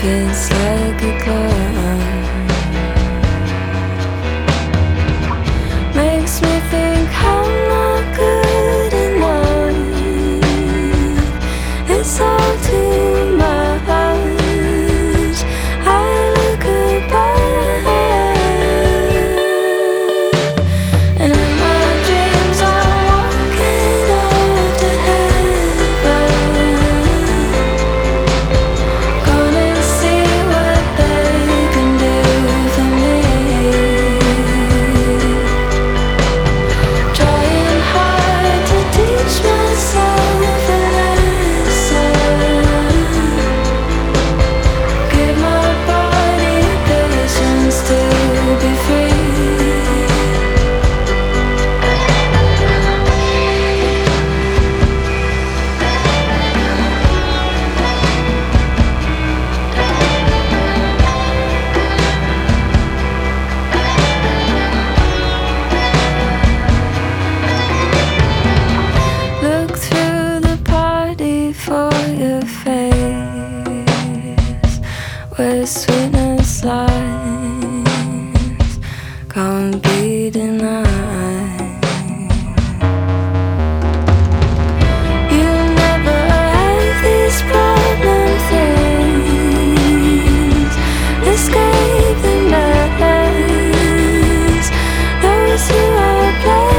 It's like a glove. Makes me think I'm not good enough. It's all too much. I look above, and in my dreams I'm walking up to heaven. Gonna see what they can do for me. Trying hard to teach myself a lesson. Give my body patience to be free. Look through the party for your face, where sweetness lies, can't be denied. You never have these problem things, escape the madness, those who are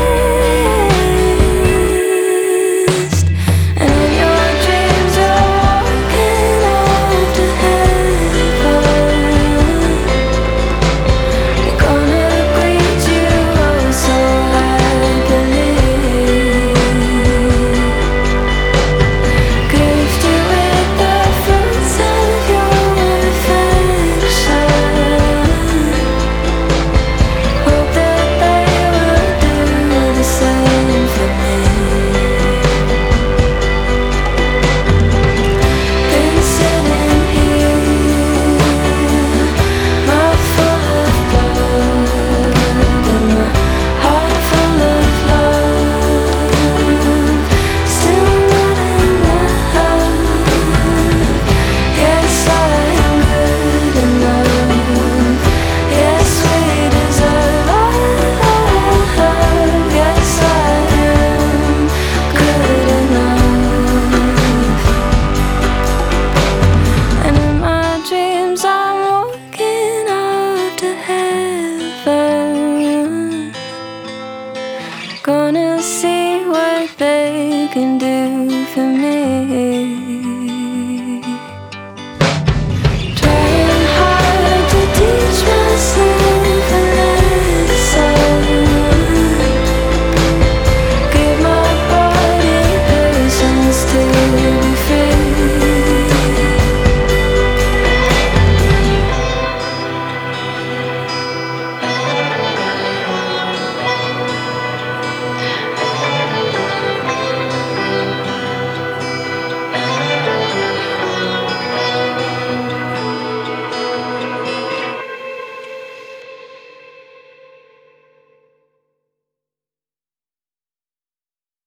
blessed. And in your dreams you're walking up to heaven. They're gonna greet you oh so happily, gift you with the fruits of your affection. Hope that they will do the same for me. Been sitting here, mouth full of blood and my heart full of love. Still not enough. Yes, I am good enough. Yes, we deserve our love. Yes, I am good enough. And in my dreams I'm walking up to heaven. Gonna see what they can do